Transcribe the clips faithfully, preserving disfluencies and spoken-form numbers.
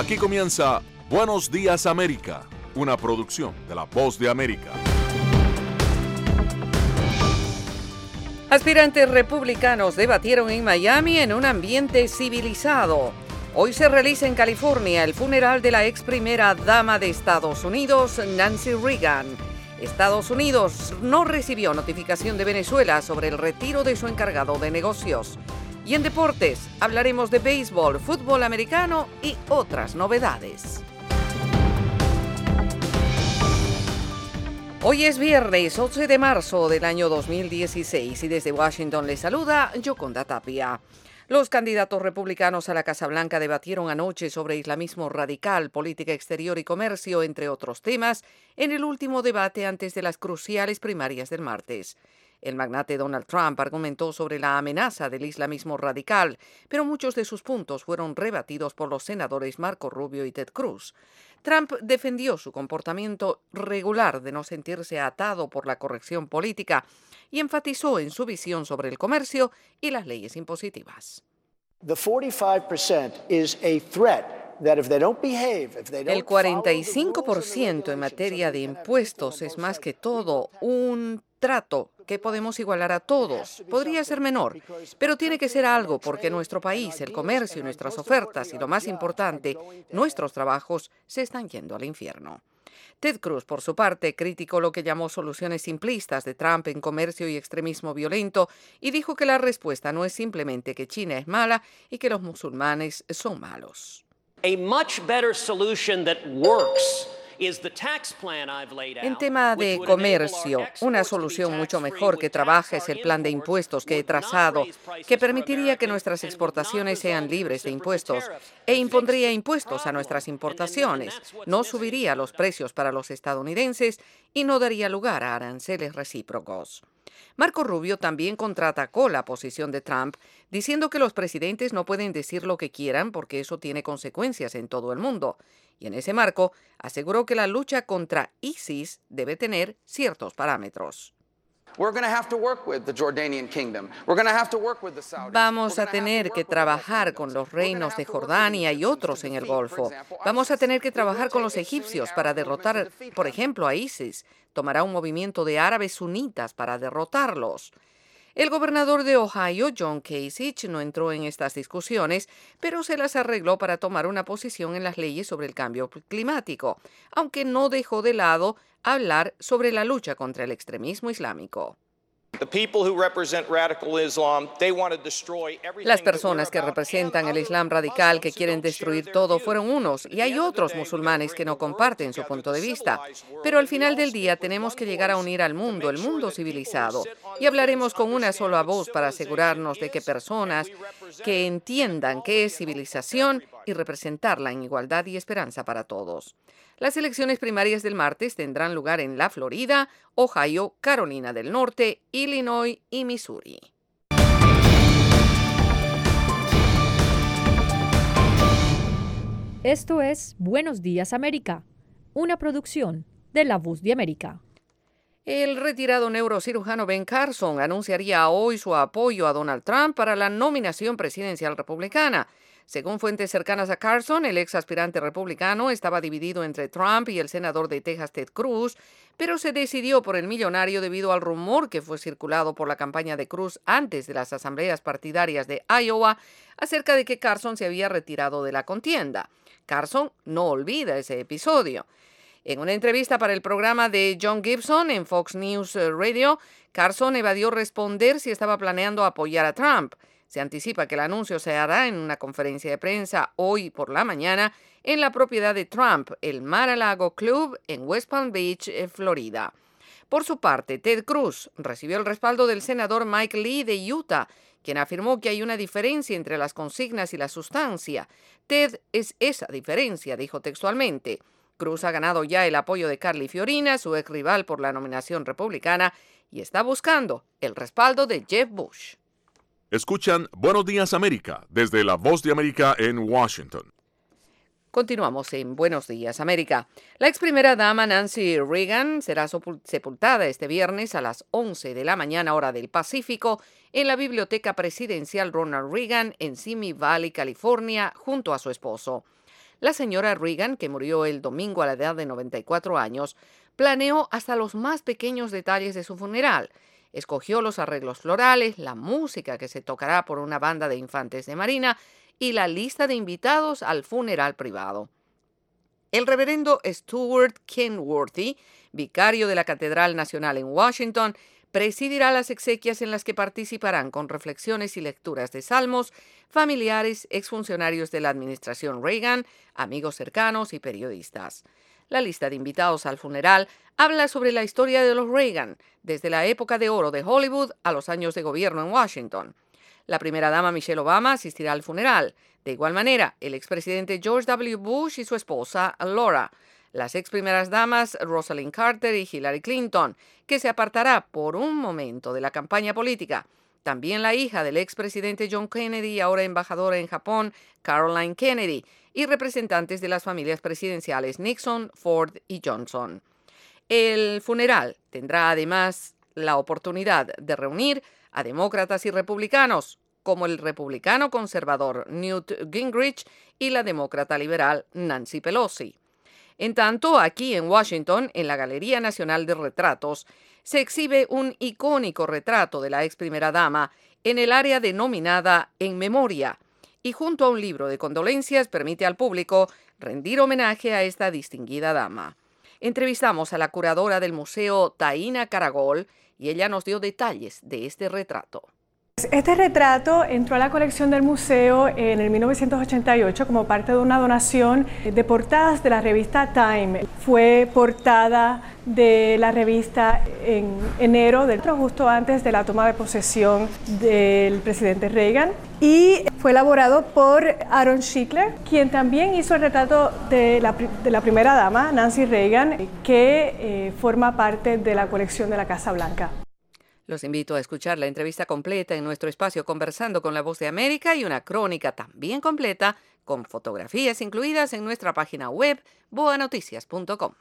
Aquí comienza Buenos Días América, una producción de La Voz de América. Aspirantes republicanos debatieron en Miami en un ambiente civilizado. Hoy se realiza en California el funeral de la ex primera dama de Estados Unidos, Nancy Reagan. Estados Unidos no recibió notificación de Venezuela sobre el retiro de su encargado de negocios. Y en deportes hablaremos de béisbol, fútbol americano y otras novedades. Hoy es viernes once de marzo del año dos mil dieciséis y desde Washington les saluda Yoconda Tapia. Los candidatos republicanos a la Casa Blanca debatieron anoche sobre islamismo radical, política exterior y comercio, entre otros temas, en el último debate antes de las cruciales primarias del martes. El magnate Donald Trump argumentó sobre la amenaza del islamismo radical, pero muchos de sus puntos fueron rebatidos por los senadores Marco Rubio y Ted Cruz. Trump defendió su comportamiento regular de no sentirse atado por la corrección política y enfatizó en su visión sobre el comercio y las leyes impositivas. El cuarenta y cinco por ciento en materia de impuestos es más que todo un trato que podemos igualar a todos. Podría ser menor, pero tiene que ser algo porque nuestro país, el comercio y nuestras ofertas y lo más importante, nuestros trabajos se están yendo al infierno. Ted Cruz, por su parte, criticó lo que llamó soluciones simplistas de Trump en comercio y extremismo violento y dijo que la respuesta no es simplemente que China es mala y que los musulmanes son malos. A much better solution that works is the tax plan I've laid out. En tema de comercio, una solución mucho mejor que trabaja es el plan de impuestos que he trazado, que permitiría que nuestras exportaciones sean libres de impuestos e impondría impuestos a nuestras importaciones, no subiría los precios para los estadounidenses y no daría lugar a aranceles recíprocos. Marco Rubio también contraatacó la posición de Trump, diciendo que los presidentes no pueden decir lo que quieran porque eso tiene consecuencias en todo el mundo. Y en ese marco, aseguró que la lucha contra ISIS debe tener ciertos parámetros. Vamos a tener que trabajar con los reinos de Jordania y otros en el Golfo. Vamos a tener que trabajar con los egipcios para derrotar, por ejemplo, a ISIS. Tomará un movimiento de árabes sunitas para derrotarlos. El gobernador de Ohio, John Kasich, no entró en estas discusiones, pero se las arregló para tomar una posición en las leyes sobre el cambio climático, aunque no dejó de lado hablar sobre la lucha contra el extremismo islámico. Las personas que representan el Islam radical, que quieren destruir todo, fueron unos, y hay otros musulmanes que no comparten su punto de vista. Pero al final del día tenemos que llegar a unir al mundo, el mundo civilizado, y hablaremos con una sola voz para asegurarnos de que personas que entiendan qué es civilización y representarla en igualdad y esperanza para todos. Las elecciones primarias del martes tendrán lugar en la Florida, Ohio, Carolina del Norte, Illinois y Missouri. Esto es Buenos Días América, una producción de La Voz de América. El retirado neurocirujano Ben Carson anunciaría hoy su apoyo a Donald Trump para la nominación presidencial republicana. Según fuentes cercanas a Carson, el ex aspirante republicano estaba dividido entre Trump y el senador de Texas Ted Cruz, pero se decidió por el millonario debido al rumor que fue circulado por la campaña de Cruz antes de las asambleas partidarias de Iowa acerca de que Carson se había retirado de la contienda. Carson no olvida ese episodio. En una entrevista para el programa de John Gibson en Fox News Radio, Carson evadió responder si estaba planeando apoyar a Trump. Se anticipa que el anuncio se hará en una conferencia de prensa hoy por la mañana en la propiedad de Trump, el Mar-a-Lago Club en West Palm Beach, Florida. Por su parte, Ted Cruz recibió el respaldo del senador Mike Lee de Utah, quien afirmó que hay una diferencia entre las consignas y la sustancia. Ted es esa diferencia, dijo textualmente. Cruz ha ganado ya el apoyo de Carly Fiorina, su ex rival por la nominación republicana, y está buscando el respaldo de Jeb Bush. Escuchan Buenos Días América desde La Voz de América en Washington. Continuamos en Buenos Días América. La ex primera dama Nancy Reagan será sepultada este viernes a las once de la mañana hora del Pacífico en la Biblioteca Presidencial Ronald Reagan en Simi Valley, California, junto a su esposo. La señora Reagan, que murió el domingo a la edad de noventa y cuatro años, planeó hasta los más pequeños detalles de su funeral. Escogió los arreglos florales, la música que se tocará por una banda de infantes de marina y la lista de invitados al funeral privado. El reverendo Stuart Kenworthy, vicario de la Catedral Nacional en Washington, presidirá las exequias en las que participarán con reflexiones y lecturas de salmos familiares, exfuncionarios de la administración Reagan, amigos cercanos y periodistas. La lista de invitados al funeral habla sobre la historia de los Reagan, desde la época de oro de Hollywood a los años de gobierno en Washington. La primera dama Michelle Obama asistirá al funeral. De igual manera, el expresidente George W. Bush y su esposa Laura. Las ex primeras damas Rosalind Carter y Hillary Clinton, que se apartará por un momento de la campaña política. También la hija del expresidente John Kennedy, ahora embajadora en Japón, Caroline Kennedy, y representantes de las familias presidenciales Nixon, Ford y Johnson. El funeral tendrá además la oportunidad de reunir a demócratas y republicanos, como el republicano conservador Newt Gingrich y la demócrata liberal Nancy Pelosi. En tanto, aquí en Washington, en la Galería Nacional de Retratos, se exhibe un icónico retrato de la ex primera dama en el área denominada En Memoria, y junto a un libro de condolencias permite al público rendir homenaje a esta distinguida dama. Entrevistamos a la curadora del museo, Taina Caragol, y ella nos dio detalles de este retrato. Este retrato entró a la colección del museo en el mil novecientos ochenta y ocho como parte de una donación de portadas de la revista Time. Fue portada de la revista en enero, del justo antes de la toma de posesión del presidente Reagan, y fue elaborado por Aaron Schickler, quien también hizo el retrato de la, de la primera dama, Nancy Reagan, que eh, forma parte de la colección de la Casa Blanca. Los invito a escuchar la entrevista completa en nuestro espacio Conversando con la Voz de América y una crónica también completa con fotografías incluidas en nuestra página web boa noticias punto com.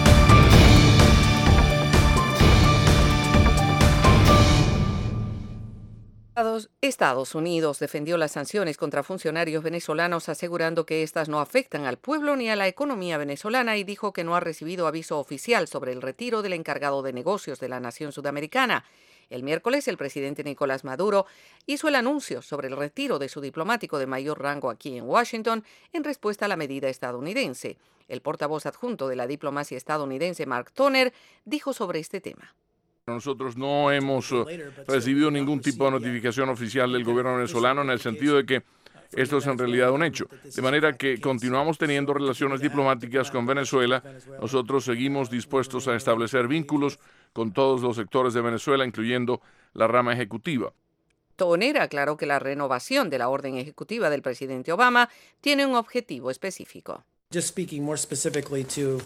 Estados Unidos defendió las sanciones contra funcionarios venezolanos asegurando que éstas no afectan al pueblo ni a la economía venezolana y dijo que no ha recibido aviso oficial sobre el retiro del encargado de negocios de la nación sudamericana. El miércoles, el presidente Nicolás Maduro hizo el anuncio sobre el retiro de su diplomático de mayor rango aquí en Washington en respuesta a la medida estadounidense. El portavoz adjunto de la diplomacia estadounidense, Mark Toner, dijo sobre este tema. Nosotros no hemos uh, recibido ningún tipo de notificación oficial del gobierno venezolano en el sentido de que esto es en realidad un hecho. De manera que continuamos teniendo relaciones diplomáticas con Venezuela. Nosotros seguimos dispuestos a establecer vínculos con todos los sectores de Venezuela, incluyendo la rama ejecutiva. Toner aclaró que la renovación de la orden ejecutiva del presidente Obama tiene un objetivo específico. Just speaking more specifically to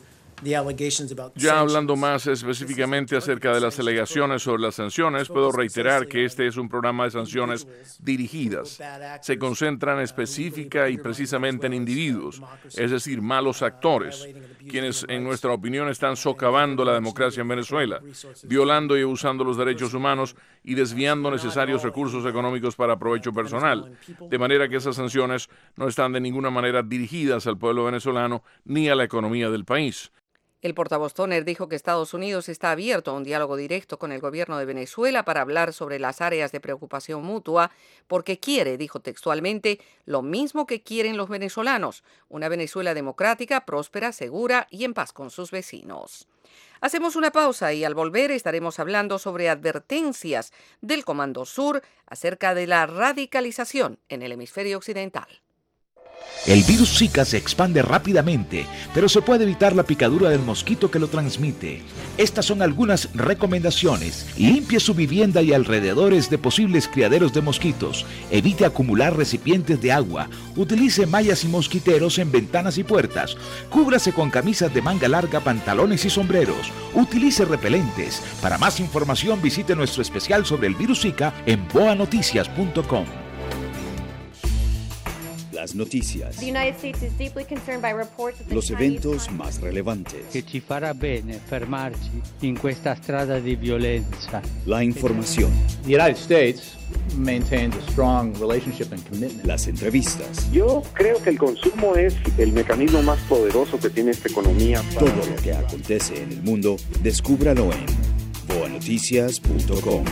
Ya hablando más específicamente acerca de las alegaciones sobre las sanciones, puedo reiterar que este es un programa de sanciones dirigidas. Se concentran específica y precisamente en individuos, es decir, malos actores, quienes en nuestra opinión están socavando la democracia en Venezuela, violando y abusando los derechos humanos y desviando necesarios recursos económicos para provecho personal. De manera que esas sanciones no están de ninguna manera dirigidas al pueblo venezolano ni a la economía del país. El portavoz Toner dijo que Estados Unidos está abierto a un diálogo directo con el gobierno de Venezuela para hablar sobre las áreas de preocupación mutua, porque quiere, dijo textualmente, lo mismo que quieren los venezolanos, una Venezuela democrática, próspera, segura y en paz con sus vecinos. Hacemos una pausa y al volver estaremos hablando sobre advertencias del Comando Sur acerca de la radicalización en el hemisferio occidental. El virus Zika se expande rápidamente, pero se puede evitar la picadura del mosquito que lo transmite. Estas son algunas recomendaciones. Limpie su vivienda y alrededores de posibles criaderos de mosquitos. Evite acumular recipientes de agua. Utilice mallas y mosquiteros en ventanas y puertas. Cúbrase con camisas de manga larga, pantalones y sombreros. Utilice repelentes. Para más información visite nuestro especial sobre el virus Zika en boa noticias punto com. Las noticias. Los eventos más relevantes. Che ci farà bene fermarci in questa strada di violenza. La información. The United States maintains a strong relationship and commitment. Las entrevistas. Yo creo que el consumo es el mecanismo más poderoso que tiene esta economía. Para... Todo lo que acontece en el mundo, descúbralo en boa noticias punto com.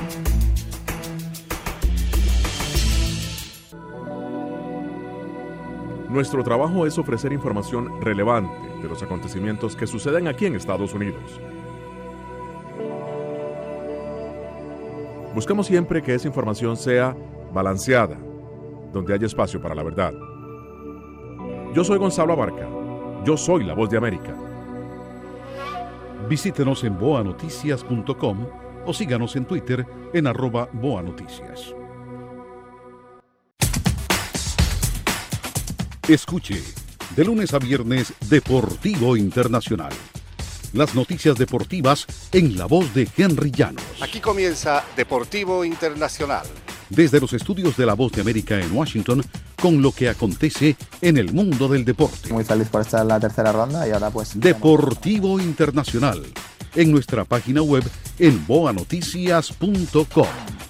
Nuestro trabajo es ofrecer información relevante de los acontecimientos que suceden aquí en Estados Unidos. Buscamos siempre que esa información sea balanceada, donde haya espacio para la verdad. Yo soy Gonzalo Abarca. Yo soy la Voz de América. Visítenos en boa noticias punto com o síganos en Twitter en arroba boanoticias. Escuche, de lunes a viernes, Deportivo Internacional. Las noticias deportivas en la voz de Henry Llanos. Aquí comienza Deportivo Internacional. Desde los estudios de La Voz de América en Washington, con lo que acontece en el mundo del deporte. Muy feliz por estar en la tercera ronda y ahora pues... Deportivo tenemos... Internacional, en nuestra página web en boa noticias punto com.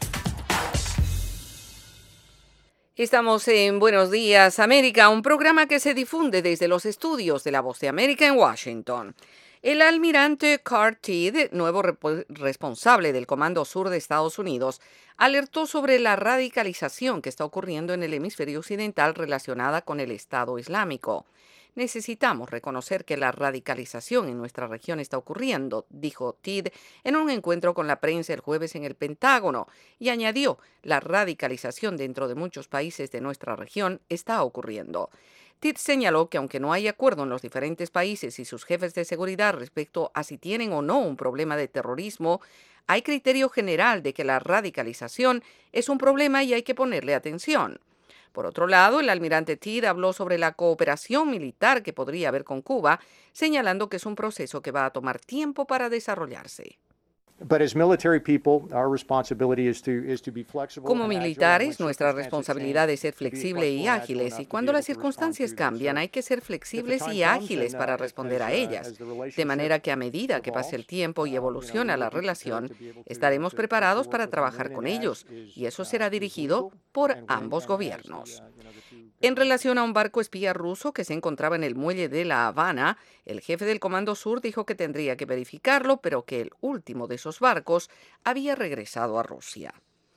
Estamos en Buenos Días América, un programa que se difunde desde los estudios de La Voz de América en Washington. El almirante Kurt Tidd, nuevo rep- responsable del Comando Sur de Estados Unidos, alertó sobre la radicalización que está ocurriendo en el hemisferio occidental relacionada con el Estado Islámico. Necesitamos reconocer que la radicalización en nuestra región está ocurriendo, dijo Tidd en un encuentro con la prensa el jueves en el Pentágono, y añadió, la radicalización dentro de muchos países de nuestra región está ocurriendo. Tidd señaló que aunque no hay acuerdo en los diferentes países y sus jefes de seguridad respecto a si tienen o no un problema de terrorismo, hay criterio general de que la radicalización es un problema y hay que ponerle atención. Por otro lado, el almirante Tidd habló sobre la cooperación militar que podría haber con Cuba, señalando que es un proceso que va a tomar tiempo para desarrollarse. Como militares, nuestra responsabilidad es ser flexibles y ágiles, y cuando las circunstancias cambian, hay que ser flexibles y ágiles para responder a ellas. De manera que a medida que pase el tiempo y evoluciona la relación, estaremos preparados para trabajar con ellos, y eso será dirigido por ambos gobiernos. En relación a un barco espía ruso que se encontraba en el muelle de La Habana, el jefe del Comando Sur dijo que tendría que verificarlo, pero que el último de esos barcos había regresado a Rusia.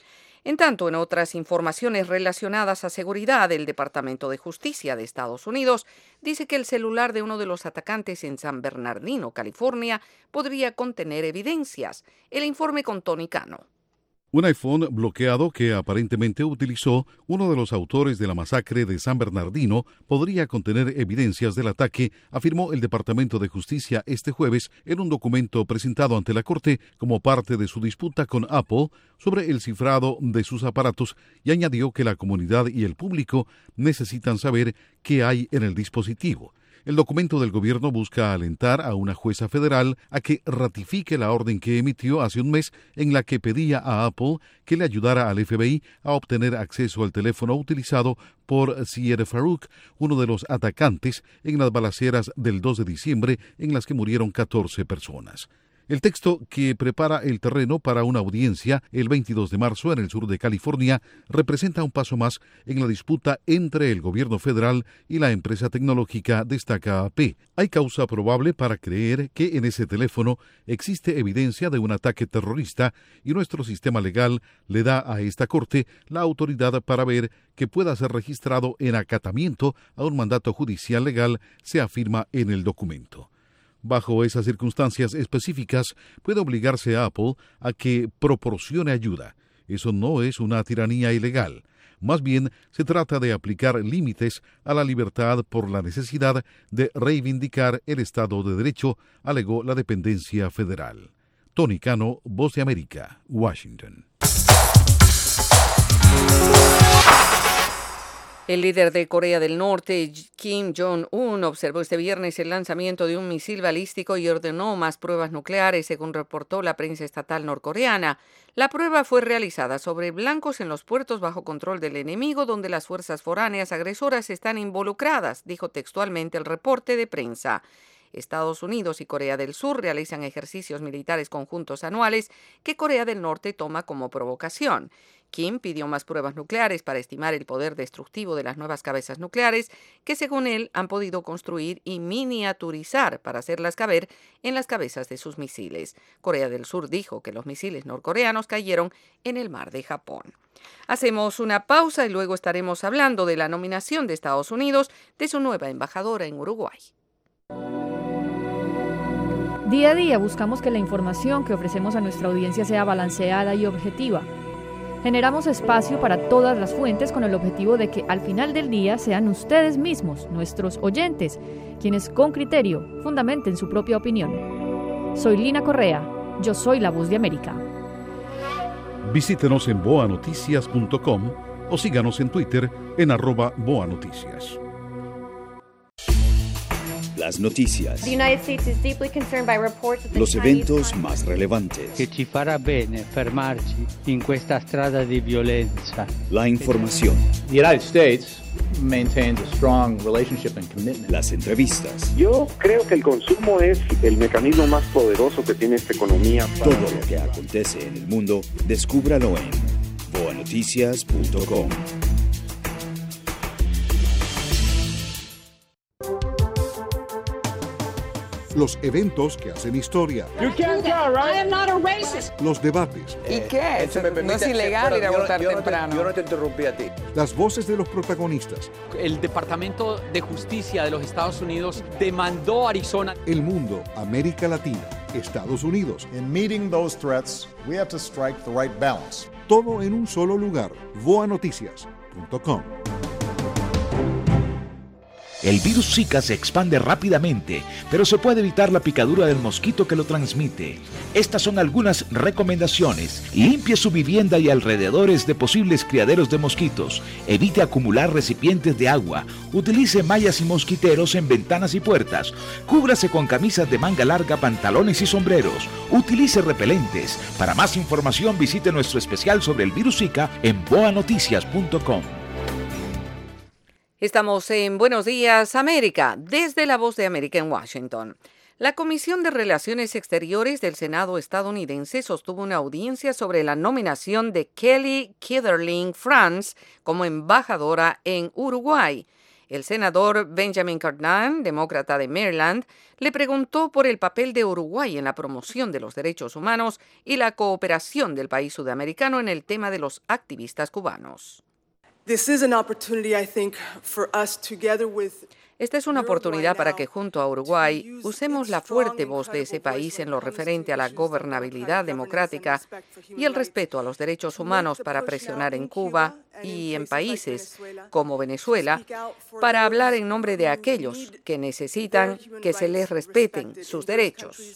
En tanto, en otras informaciones relacionadas a seguridad, el Departamento de Justicia de Estados Unidos dice que el celular de uno de los atacantes en San Bernardino, California, podría contener evidencias. El informe con Tony Cano. Un iPhone bloqueado que aparentemente utilizó uno de los autores de la masacre de San Bernardino podría contener evidencias del ataque, afirmó el Departamento de Justicia este jueves en un documento presentado ante la Corte como parte de su disputa con Apple sobre el cifrado de sus aparatos, y añadió que la comunidad y el público necesitan saber qué hay en el dispositivo. El documento del gobierno busca alentar a una jueza federal a que ratifique la orden que emitió hace un mes en la que pedía a Apple que le ayudara al F B I a obtener acceso al teléfono utilizado por Syed Farook, uno de los atacantes en las balaceras del dos de diciembre en las que murieron catorce personas. El texto, que prepara el terreno para una audiencia el veintidós de marzo en el sur de California, representa un paso más en la disputa entre el gobierno federal y la empresa tecnológica, destaca A P. Hay causa probable para creer que en ese teléfono existe evidencia de un ataque terrorista y nuestro sistema legal le da a esta corte la autoridad para ver que pueda ser registrado en acatamiento a un mandato judicial legal, se afirma en el documento. Bajo esas circunstancias específicas, puede obligarse a Apple a que proporcione ayuda. Eso no es una tiranía ilegal. Más bien, se trata de aplicar límites a la libertad por la necesidad de reivindicar el Estado de Derecho, alegó la dependencia federal. Tony Cano, Voz de América, Washington. El líder de Corea del Norte, Kim Jong-un, observó este viernes el lanzamiento de un misil balístico y ordenó más pruebas nucleares, según reportó la prensa estatal norcoreana. La prueba fue realizada sobre blancos en los puertos bajo control del enemigo, donde las fuerzas foráneas agresoras están involucradas, dijo textualmente el reporte de prensa. Estados Unidos y Corea del Sur realizan ejercicios militares conjuntos anuales que Corea del Norte toma como provocación. Kim pidió más pruebas nucleares para estimar el poder destructivo de las nuevas cabezas nucleares que, según él, han podido construir y miniaturizar para hacerlas caber en las cabezas de sus misiles. Corea del Sur dijo que los misiles norcoreanos cayeron en el mar de Japón. Hacemos una pausa y luego estaremos hablando de la nominación de Estados Unidos de su nueva embajadora en Uruguay. Día a día buscamos que la información que ofrecemos a nuestra audiencia sea balanceada y objetiva. Generamos espacio para todas las fuentes con el objetivo de que al final del día sean ustedes mismos, nuestros oyentes, quienes con criterio fundamenten su propia opinión. Soy Lina Correa, yo soy la Voz de América. Visítenos en boa noticias punto com o síganos en Twitter en arroba boanoticias. Las noticias, los eventos más relevantes, che ci farà bene fermarci in questa strada di violenza. La información, The United States maintains a strong relationship and commitment. Las entrevistas. Yo creo que el consumo es el mecanismo más poderoso que tiene esta economía. Para... Todo lo que acontece en el mundo, descúbralo en boa noticias punto com. Los eventos que hacen historia. You can't go, right? I am not a racist. Los debates. ¿Y qué? No es ilegal ir a votar temprano. Yo no te interrumpí a ti. Las voces de los protagonistas. El Departamento de Justicia de los Estados Unidos demandó a Arizona. El mundo, América Latina, Estados Unidos. In meeting those threats, we have to strike the right balance. Todo en un solo lugar. boa noticias punto com. El virus Zika se expande rápidamente, pero se puede evitar la picadura del mosquito que lo transmite. Estas son algunas recomendaciones. Limpie su vivienda y alrededores de posibles criaderos de mosquitos. Evite acumular recipientes de agua. Utilice mallas y mosquiteros en ventanas y puertas. Cúbrase con camisas de manga larga, pantalones y sombreros. Utilice repelentes. Para más información visite nuestro especial sobre el virus Zika en boa noticias punto com. Estamos en Buenos Días, América, desde la Voz de América en Washington. La Comisión de Relaciones Exteriores del Senado estadounidense sostuvo una audiencia sobre la nominación de Kelly Kitterling France como embajadora en Uruguay. El senador Benjamin Cardin, demócrata de Maryland, le preguntó por el papel de Uruguay en la promoción de los derechos humanos y la cooperación del país sudamericano en el tema de los activistas cubanos. Esta es una oportunidad para que junto a Uruguay usemos la fuerte voz de ese país en lo referente a la gobernabilidad democrática y el respeto a los derechos humanos para presionar en Cuba y en países como Venezuela para hablar en nombre de aquellos que necesitan que se les respeten sus derechos.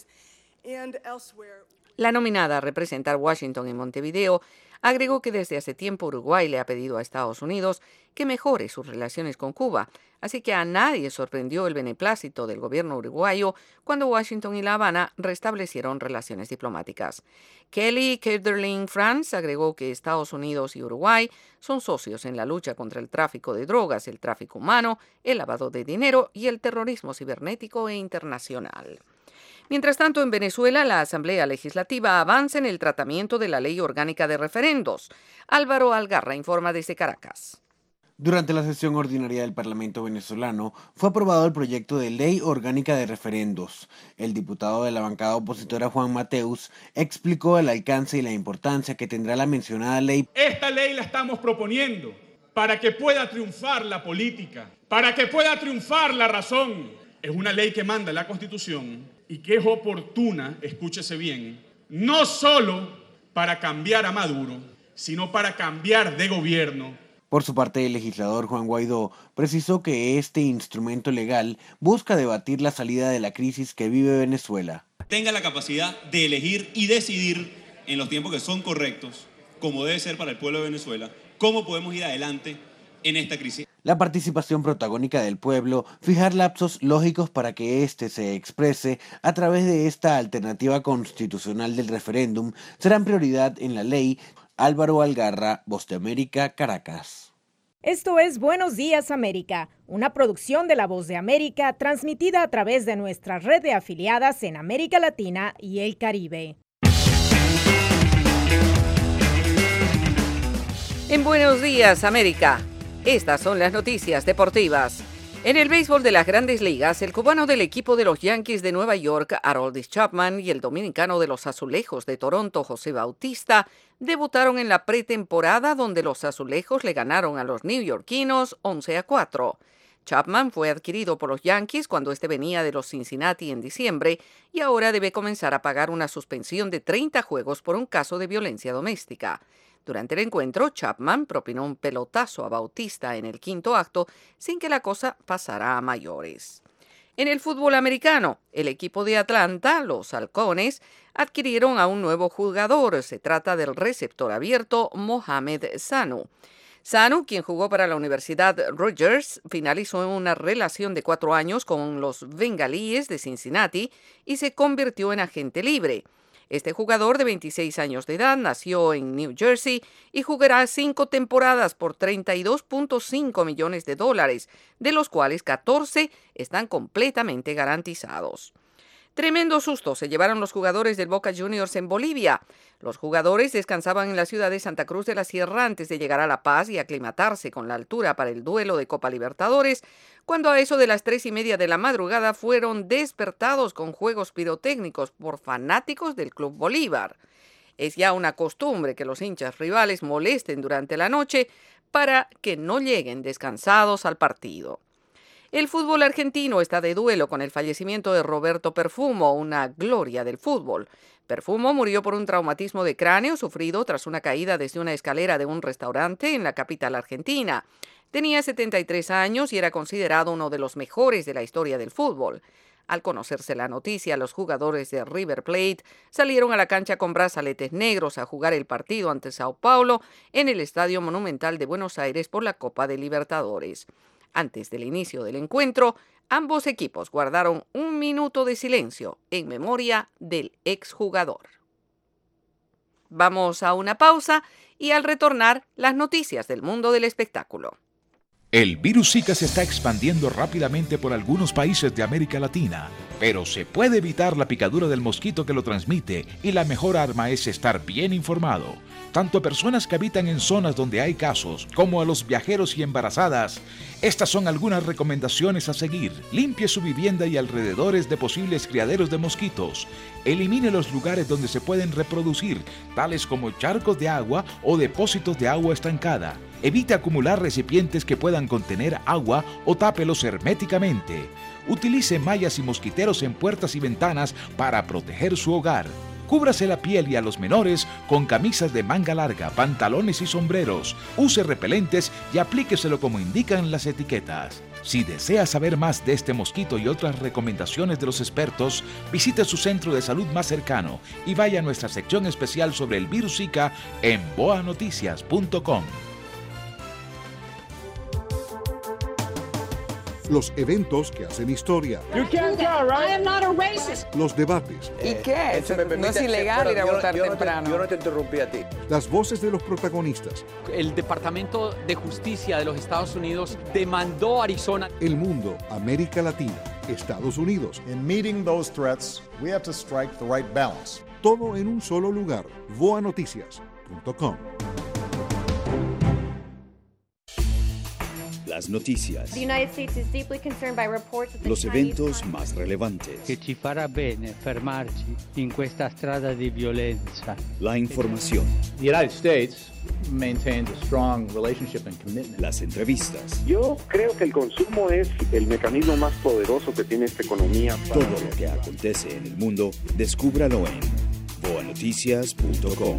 La nominada a representar Washington en Montevideo agregó que desde hace tiempo Uruguay le ha pedido a Estados Unidos que mejore sus relaciones con Cuba, así que a nadie sorprendió el beneplácito del gobierno uruguayo cuando Washington y La Habana restablecieron relaciones diplomáticas. Kelly Kitterling France agregó que Estados Unidos y Uruguay son socios en la lucha contra el tráfico de drogas, el tráfico humano, el lavado de dinero y el terrorismo cibernético e internacional. Mientras tanto, en Venezuela, la Asamblea Legislativa avanza en el tratamiento de la Ley Orgánica de Referendos. Álvaro Algarra informa desde Caracas. Durante la sesión ordinaria del Parlamento venezolano fue aprobado el proyecto de Ley Orgánica de Referendos. El diputado de la bancada opositora Juan Mateus explicó el alcance y la importancia que tendrá la mencionada ley. Esta ley la estamos proponiendo para que pueda triunfar la política, para que pueda triunfar la razón. Es una ley que manda la Constitución y que es oportuna, escúchese bien, no solo para cambiar a Maduro, sino para cambiar de gobierno. Por su parte, el legislador Juan Guaidó precisó que este instrumento legal busca debatir la salida de la crisis que vive Venezuela. Tenga la capacidad de elegir y decidir en los tiempos que son correctos, como debe ser para el pueblo de Venezuela, cómo podemos ir adelante en esta crisis. la participación protagónica del pueblo, fijar lapsos lógicos para que éste se exprese a través de esta alternativa constitucional del referéndum serán prioridad en la ley. Álvaro Algarra, Voz de América, Caracas. Esto es Buenos Días América, una producción de La Voz de América transmitida a través de nuestra red de afiliadas en América Latina y el Caribe. En Buenos Días América, estas son las noticias deportivas. En el béisbol de las Grandes Ligas, el cubano del equipo de los Yankees de Nueva York, Aroldis Chapman, y el dominicano de los Azulejos de Toronto, José Bautista, debutaron en la pretemporada donde los Azulejos le ganaron a los neoyorquinos once a cuatro. Chapman fue adquirido por los Yankees cuando este venía de los Cincinnati en diciembre y ahora debe comenzar a pagar una suspensión de treinta juegos por un caso de violencia doméstica. Durante el encuentro, Chapman propinó un pelotazo a Bautista en el quinto acto sin que la cosa pasara a mayores. En el fútbol americano, el equipo de Atlanta, los Halcones, adquirieron a un nuevo jugador. Se trata del receptor abierto Mohamed Sanu. Sanu, quien jugó para la Universidad Rutgers, finalizó una relación de cuatro años con los Bengalíes de Cincinnati y se convirtió en agente libre. Este jugador de veintiséis años de edad nació en New Jersey y jugará cinco temporadas por treinta y dos punto cinco millones de dólares, de los cuales catorce están completamente garantizados. Tremendo susto se llevaron los jugadores del Boca Juniors en Bolivia. Los jugadores descansaban en la ciudad de Santa Cruz de la Sierra antes de llegar a La Paz y aclimatarse con la altura para el duelo de Copa Libertadores, cuando a eso de las tres y media de la madrugada fueron despertados con juegos pirotécnicos por fanáticos del Club Bolívar. Es ya una costumbre que los hinchas rivales molesten durante la noche para que no lleguen descansados al partido. El fútbol argentino está de duelo con el fallecimiento de Roberto Perfumo, una gloria del fútbol. Perfumo murió por un traumatismo de cráneo sufrido tras una caída desde una escalera de un restaurante en la capital argentina. Tenía setenta y tres años y era considerado uno de los mejores de la historia del fútbol. Al conocerse la noticia, los jugadores de River Plate salieron a la cancha con brazaletes negros a jugar el partido ante Sao Paulo en el Estadio Monumental de Buenos Aires por la Copa de Libertadores. Antes del inicio del encuentro, ambos equipos guardaron un minuto de silencio en memoria del exjugador. Vamos a una pausa y al retornar, las noticias del mundo del espectáculo. El virus Zika se está expandiendo rápidamente por algunos países de América Latina, pero se puede evitar la picadura del mosquito que lo transmite y la mejor arma es estar bien informado. Tanto a personas que habitan en zonas donde hay casos, como a los viajeros y embarazadas. Estas son algunas recomendaciones a seguir. Limpie su vivienda y alrededores de posibles criaderos de mosquitos. Elimine los lugares donde se pueden reproducir, tales como charcos de agua o depósitos de agua estancada. Evite acumular recipientes que puedan contener agua o tápelos herméticamente. Utilice mallas y mosquiteros en puertas y ventanas para proteger su hogar. Cúbrase la piel y a los menores con camisas de manga larga, pantalones y sombreros. Use repelentes y aplíqueselo como indican las etiquetas. Si desea saber más de este mosquito y otras recomendaciones de los expertos, visite su centro de salud más cercano y vaya a nuestra sección especial sobre el virus Zika en boa noticias punto com. Los eventos que hacen historia. You can't tell, right? I am not a racist. Los debates. ¿Y qué? Eh, me no es ilegal ir a votar yo temprano. No te, yo no te interrumpí a ti. Las voces de los protagonistas. El Departamento de Justicia de los Estados Unidos demandó a Arizona. El mundo, América Latina, Estados Unidos. In meeting those threats, we have to strike the right balance. Todo en un solo lugar. boa noticias punto com. Las noticias, los eventos más relevantes, che ci farà bene fermarci in questa strada di violenza. La información, The United States maintains a strong relationship and commitment. Las entrevistas. Yo creo que el consumo es el mecanismo más poderoso que tiene esta economía. Para... Todo lo que acontece en el mundo, descúbralo en boa noticias punto com.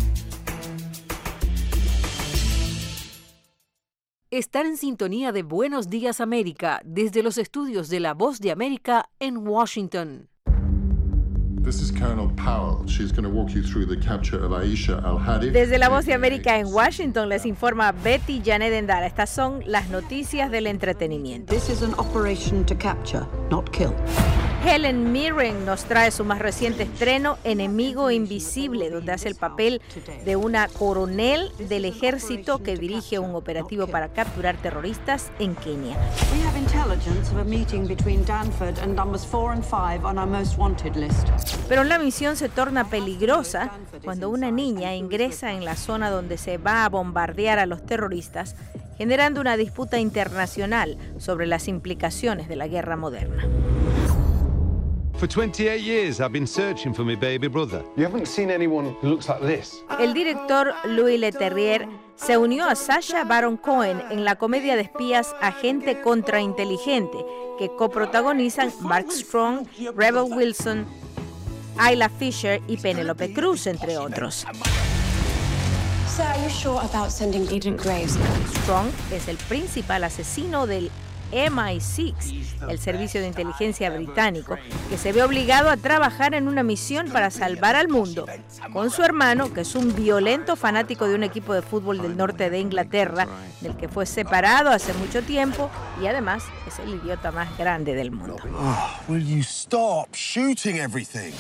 Estar en sintonía de Buenos Días América desde los estudios de La Voz de América en Washington. This is Colonel Powell. She's going to walk you through the capture of Aisha Al-Hadi. Desde La Voz de América en Washington les informa Betty Janet Endara. Estas son las noticias del entretenimiento. This is an operation to capture, not kill. Helen Mirren nos trae su más reciente estreno, Enemigo Invisible, donde hace el papel de una coronel del ejército que dirige un operativo para capturar terroristas en Kenia. We have intelligence of a meeting between Danford and numbers four and five on our most wanted list. Pero la misión se torna peligrosa cuando una niña ingresa en la zona donde se va a bombardear a los terroristas, generando una disputa internacional sobre las implicaciones de la guerra moderna. For twenty-eight years I've been searching for my baby brother. You haven't seen anyone who looks like this. El director Louis Leterrier se unió a Sacha Baron Cohen en la comedia de espías Agente Contrainteligente, que coprotagonizan Mark Strong, Rebel Wilson, Isla Fisher y Penelope Cruz, entre otros. So are you sure about sending Agent Graves? Strong es el principal asesino del M I seis, el servicio de inteligencia británico, que se ve obligado a trabajar en una misión para salvar al mundo, con su hermano, que es un violento fanático de un equipo de fútbol del norte de Inglaterra, del que fue separado hace mucho tiempo y además es el idiota más grande del mundo. Oh, will you stop shooting everything?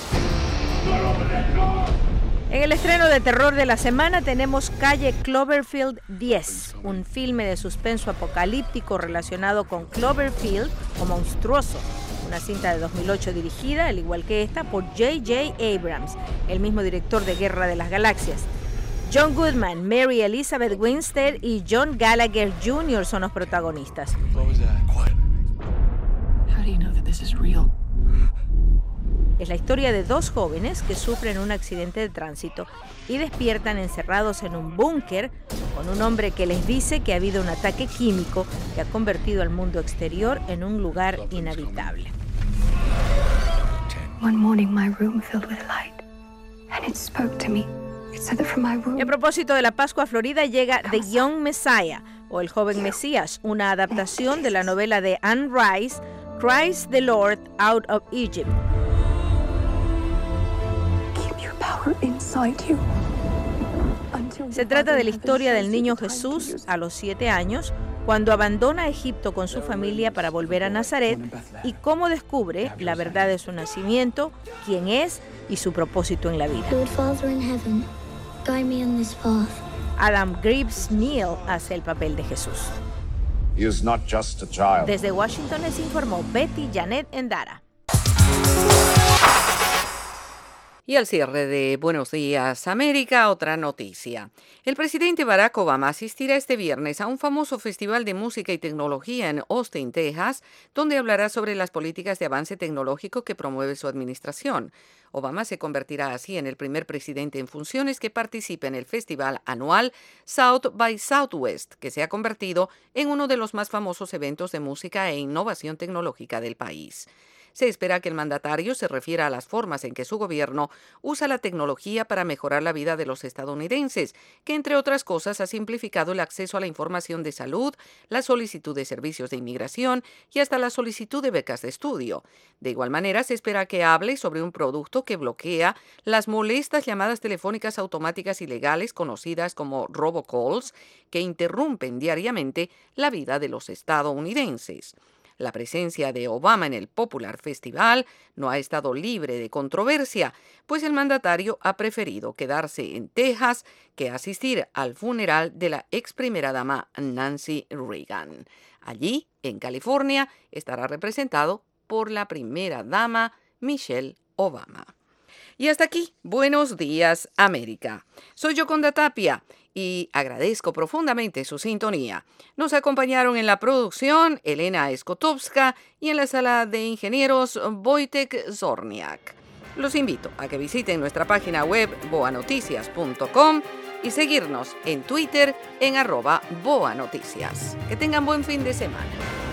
En el estreno de terror de la semana tenemos Calle Cloverfield diez, un filme de suspenso apocalíptico relacionado con Cloverfield o Monstruoso, una cinta de dos mil ocho dirigida, al igual que esta, por J J Abrams, el mismo director de Guerra de las Galaxias. John Goodman, Mary Elizabeth Winstead y John Gallagher junior son los protagonistas. How do you know that this is real? Es la historia de dos jóvenes que sufren un accidente de tránsito y despiertan encerrados en un búnker con un hombre que les dice que ha habido un ataque químico que ha convertido al mundo exterior en un lugar inhabitable. One morning my room filled with light and it spoke to me. It said that from my room. Y a propósito de la Pascua Florida llega The Young Messiah o El Joven Mesías, una adaptación de la novela de Anne Rice, Christ the Lord Out of Egypt. Se trata de la historia del niño Jesús a los siete años, cuando abandona Egipto con su familia para volver a Nazaret y cómo descubre la verdad de su nacimiento, quién es y su propósito en la vida. Adam Greaves Neal hace el papel de Jesús. Desde Washington les informó Betty Janet Endara. Y al cierre de Buenos Días América, otra noticia. El presidente Barack Obama asistirá este viernes a un famoso festival de música y tecnología en Austin, Texas, donde hablará sobre las políticas de avance tecnológico que promueve su administración. Obama se convertirá así en el primer presidente en funciones que participe en el festival anual South by Southwest, que se ha convertido en uno de los más famosos eventos de música e innovación tecnológica del país. Se espera que el mandatario se refiera a las formas en que su gobierno usa la tecnología para mejorar la vida de los estadounidenses, que entre otras cosas ha simplificado el acceso a la información de salud, la solicitud de servicios de inmigración y hasta la solicitud de becas de estudio. De igual manera, se espera que hable sobre un producto que bloquea las molestas llamadas telefónicas automáticas ilegales conocidas como robocalls, que interrumpen diariamente la vida de los estadounidenses. La presencia de Obama en el popular festival no ha estado libre de controversia, pues el mandatario ha preferido quedarse en Texas que asistir al funeral de la ex primera dama Nancy Reagan. Allí, en California, estará representado por la primera dama Michelle Obama. Y hasta aquí, Buenos Días América. Soy Yoconda Tapia y agradezco profundamente su sintonía. Nos acompañaron en la producción Elena Skotowska y en la sala de ingenieros Wojtek Zorniak. Los invito a que visiten nuestra página web boa noticias punto com y seguirnos en Twitter en arroba boanoticias. Que tengan buen fin de semana.